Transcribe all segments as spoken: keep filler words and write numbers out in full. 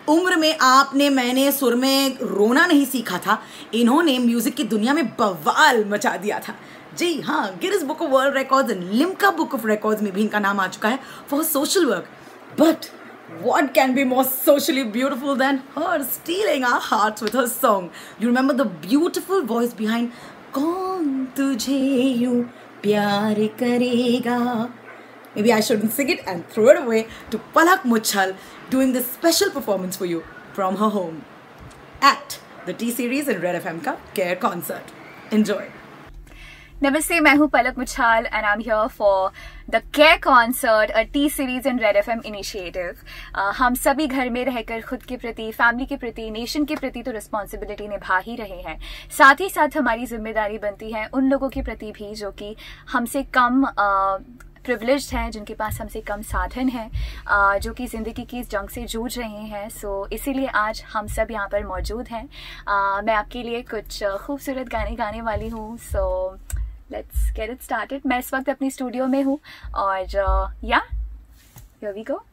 उम्र में आपने मैंने सुर में रोना नहीं सीखा था, इन्होंने म्यूजिक की दुनिया में बवाल मचा दिया था। जी हाँ, Guinness book of world records and Limca book of records में भी इनका नाम आ चुका है for social work. But what can be more socially beautiful than her stealing our hearts with her song? You remember the beautiful voice behind कौन तुझे यूं प्यार करेगा? Maybe I shouldn't sing it and throw it away to Palak Muchal doing this special performance for you from her home at the T-Series and Red F M का Care Concert. Enjoy. नमस्ते, मैं हूँ Palak Muchhal and I am here for the care concert, a T Series and Red FM initiative. हम सभी घर में रहकर खुद के प्रति, फैमिली के प्रति, नेशन के प्रति तो रिस्पॉन्सिबिलिटी निभा ही रहे हैं। साथ ही साथ हमारी जिम्मेदारी बनती है उन लोगों के प्रति भी जो कि हमसे कम प्रिविलेज्ड हैं, जिनके पास हमसे कम साधन हैं, जो कि ज़िंदगी की इस जंग से जूझ रहे हैं। सो so, इसीलिए आज हम सब यहाँ पर मौजूद हैं। uh, मैं आपके लिए कुछ खूबसूरत गाने गाने वाली हूँ। So let's get it started. मैं इस वक्त अपनी स्टूडियो में हूँ और या हियर वी गो।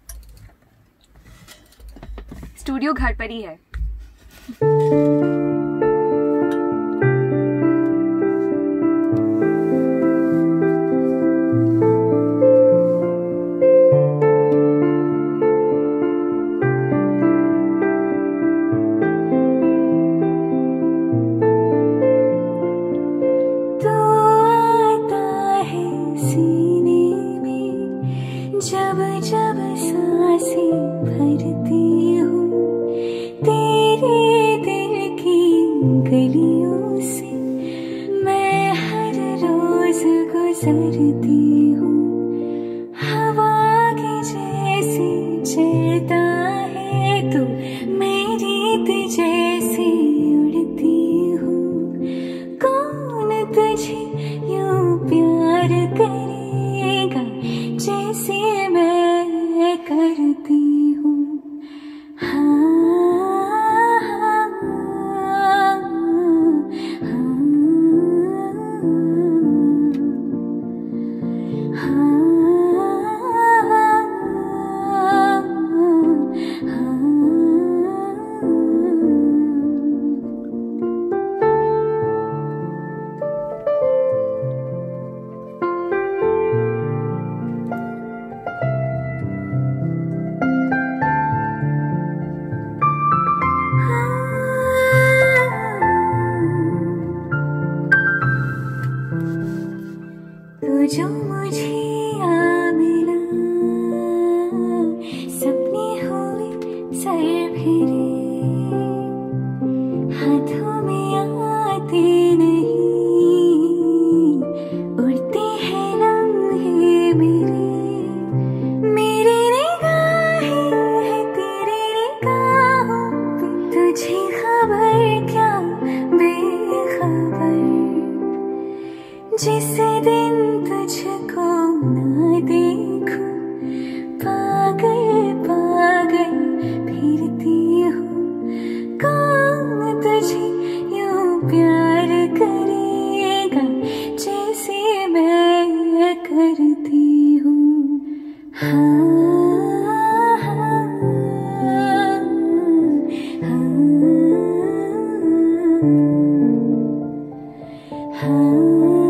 स्टूडियो घर पर ही है। जब जब सांसें भरती हूँ तेरे दिल की गलियों से, मैं हर रोज गुजरती हूँ। हवा की जैसे चलता है तू, मेरी जैसे उड़ती हूँ। कौन तुझे यूं प्यार करेगा जैसे मैं करती हूँ। हाँ, हाँ, हाँ, हाँ, तू जो मुझे आ मिला, सपने हुए सर फिरे, हाथों में आते नहीं, उड़ते हैं लम्हे मेरे। मेरी निगाहें हैं तेरी निगाहों पे, तुझे खबर क्या बेखबर। जिस दिन तुझको ना देखूं, पागल पागल फिरती हूँ। कौन तुझे यूं प्यार करेगा जैसे मैं करती हूँ। हाँ, हाँ, हाँ, हाँ।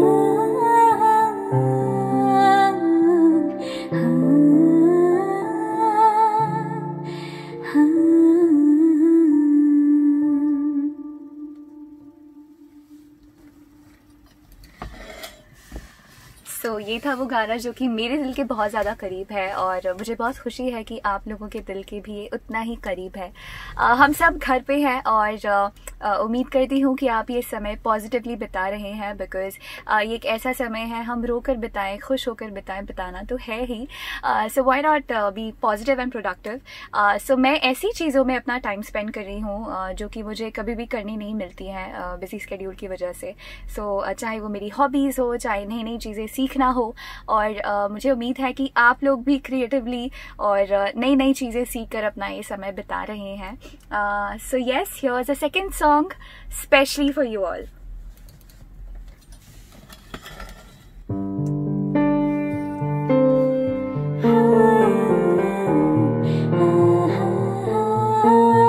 सो so, ये था वो गाना जो कि मेरे दिल के बहुत ज़्यादा करीब है और मुझे बहुत खुशी है कि आप लोगों के दिल के भी उतना ही करीब है। आ, हम सब घर पे हैं और उम्मीद करती हूँ कि आप ये समय पॉजिटिवली बिता रहे हैं, बिकॉज ये एक ऐसा समय है हम रो कर बिताएं, खुश होकर बिताएं, बिताना तो है ही। So why not be positive and productive. So मैं ऐसी चीज़ों में अपना टाइम स्पेंड कर रही हूँ uh, जो कि मुझे कभी भी करनी नहीं मिलती हैं बिजी uh, स्केड्यूल की वजह से। सो so, uh, चाहे वो मेरी हॉबीज़ हो, चाहे नई नई चीज़ें सीखना हो, और uh, मुझे उम्मीद है कि आप लोग भी क्रिएटिवली और नई नई चीज़ें सीख कर अपना ये समय बिता रहे हैं। So yes, here is a second song specially for you all. ah, ah, ah, ah.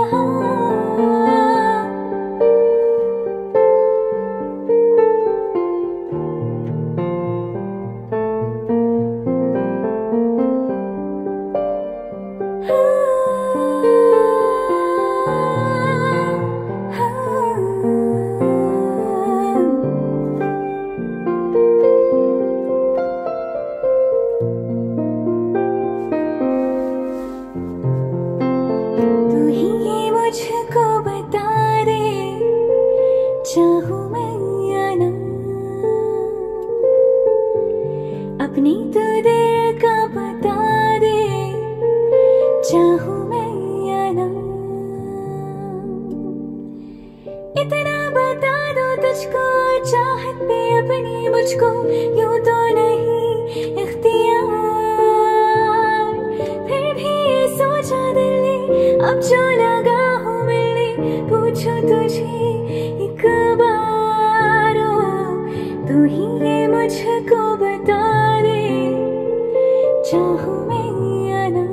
अपनी तो दिल का बता दे, चाहूं मैं या ना। इतना बता दो तुझको, चाहत पे अपनी मुझको यूं तो नहीं इख्तियार। फिर भी ये सोचा दिल ने, अब जो लगा हूँ मिलने, पूछूं तुझे एक बार, तू ही ये मुझको बता दे, चाहूं मैं या ना।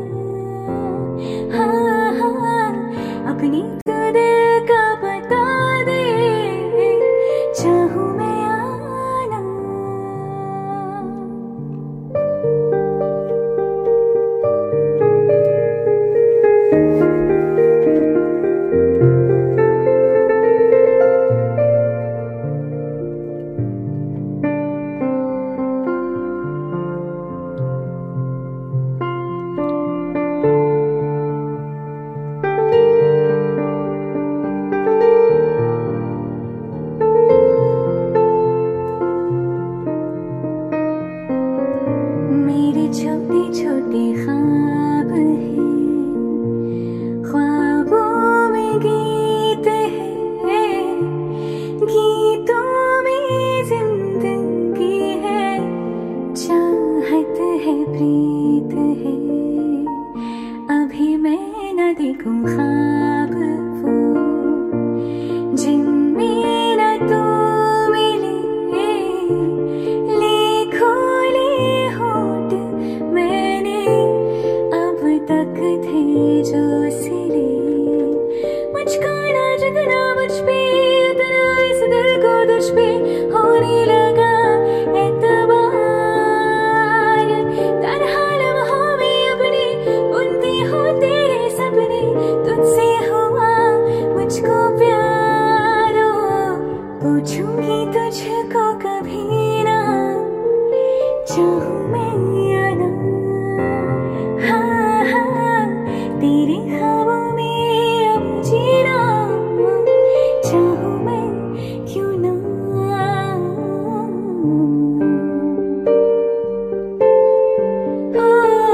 हाँ हाँ, अपनी तो दिल का बता दे, चाहूं मैं या ना। मेरे छोटे छोटे ख्वाब हैं, ख्वाबों में गीत है, गीतों में जिंदगी है, चाहत है प्रीत है। अभी मैं न देखूं ख्वाब वो, जिनमें न तू मिले, लिखो ले होठ मैंने अब तक थे जो सिले। मुझको ना जितना मुझ पे, उतना इस दिल को तुझ पे होने लगा एतबार। तन्हा लम्हों में अपने बुनती हूँ तेरे सपने, तुझसे हुआ मुझको प्यार। पूछूंगी तुझको कभी ना, चाहूं मैं या ना। हाँ हाँ, तेरे ख्वाबों में अब जीना, चाहूं मैं क्यों ना। ओ,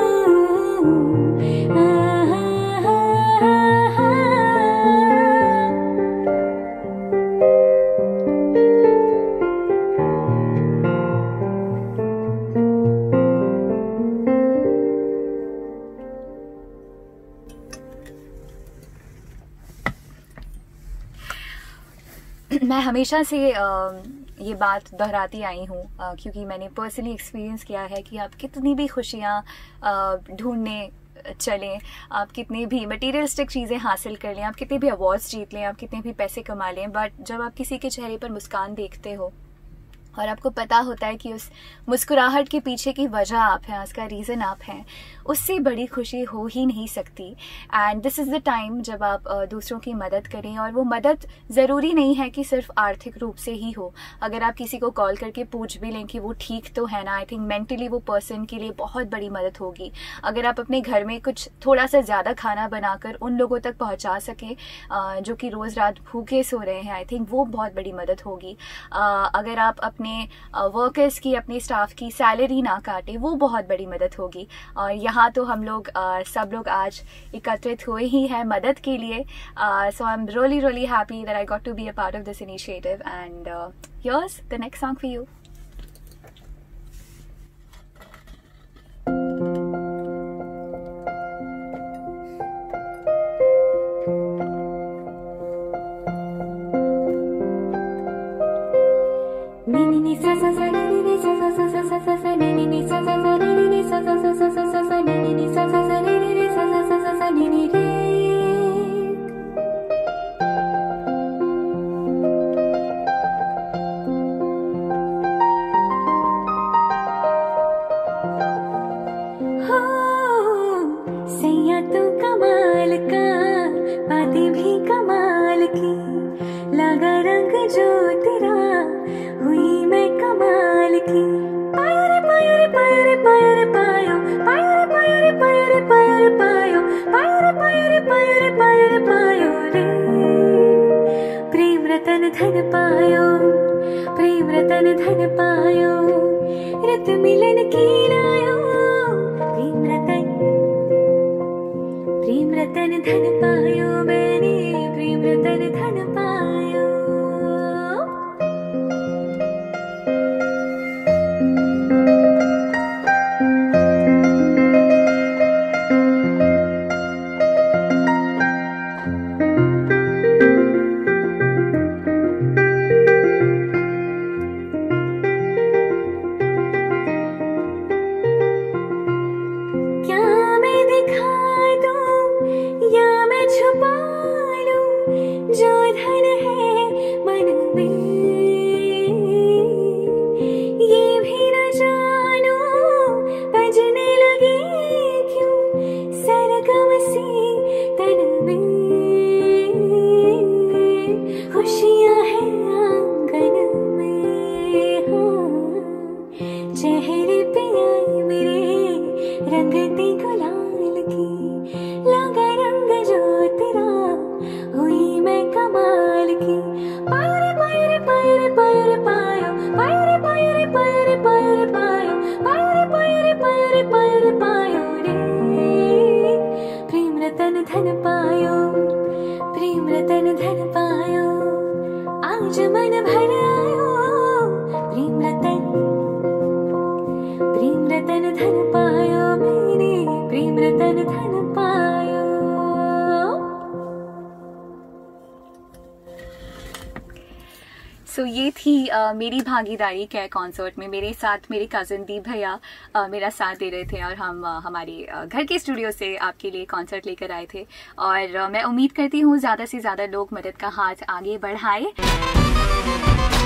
आ, आ, आ, आ, मैं हमेशा से अ, ये बात दोहराती आई हूँ, अ, क्योंकि मैंने पर्सनली एक्सपीरियंस किया है कि आप कितनी भी खुशियाँ ढूंढने चलें, आप कितनी भी मटेरियलिस्टिक चीज़ें हासिल कर लें, आप कितने भी अवार्ड्स जीत लें, आप कितने भी पैसे कमा लें, बट जब आप किसी के चेहरे पर मुस्कान देखते हो और आपको पता होता है कि उस मुस्कुराहट के पीछे की वजह आप हैं, उसका रीज़न आप हैं, उससे बड़ी खुशी हो ही नहीं सकती। And this is the time जब आप अ, दूसरों की मदद करें, और वो मदद ज़रूरी नहीं है कि सिर्फ आर्थिक रूप से ही हो। अगर आप किसी को कॉल करके पूछ भी लें कि वो ठीक तो है ना, आई थिंक मेंटली वो पर्सन के लिए बहुत बड़ी मदद होगी। अगर आप अपने घर में कुछ थोड़ा सा ज़्यादा खाना बनाकर उन लोगों तक पहुँचा सकें अ, जो कि रोज़ रात भूखे सो रहे हैं, आई थिंक वो बहुत बड़ी मदद होगी। अ, अगर आप अपने वर्कर्स की, अपने स्टाफ की सैलरी ना काटे, वो बहुत बड़ी मदद होगी। और यहाँ तो हम लोग uh, सब लोग आज एकत्रित हुए ही हैं मदद के लिए। So I am really really happy that I got to be a part of this initiative. And here's the next song for you. Ni ni ni sa sa sa ni ni ni sa sa sa sa sa sa sa ni ni ni sa sa sa ni ni ni sa sa sa sa sa sa sa ni ni ni sa sa sa ni ni ni sa sa sa sa sa ni ni re। हो सैया तू कमाल का, बातें भी कमाल की, लगा रंग जो तेरा, हुई मैं कमाल की। पायो रे पायो रे पायो रे पायो रे पायो, पायो रे पायो रे पायो रे पायो रे पायो, पायो रे पायो रे पायो रे पायो रे पायो रे। प्रेम रतन धन पायो, प्रेम रतन धन पायो, ऋतु प्रीत मिलन की लायो प्रेम रतन प्रेम रतन धन पायो मैंने प्रेम रतन धन पायो जो धन है मन में ये भी न जानो बजने लगे क्यों सरगम सी तन में खुशियां हैं आंगन में हाँ चेहरे पे आई मेरे रंगती गुलाल की लगा रंग जो तेरा हुई मैं कमाल की पायो रे पायो रे पायो रे पायो रे पायो पायो रे पायो रे पायो रे पायो रे पायो पायो रे पायो रे पायो रे पायो रे पायो रे प्रेम रतन धन पायो प्रेम रतन धन पायो आज मन भर आयो प्रेम रतन प्रेम रतन धन पायो मैंने प्रेम रतन धन पायो। सो so, ये थी uh, मेरी भागीदारी के कॉन्सर्ट में। मेरे साथ मेरे कज़न दीप भैया uh, मेरा साथ दे रहे थे और हम uh, हमारे uh, घर के स्टूडियो से आपके लिए कॉन्सर्ट लेकर आए थे और uh, मैं उम्मीद करती हूँ ज़्यादा से ज़्यादा लोग मदद का हाथ आगे बढ़ाएं।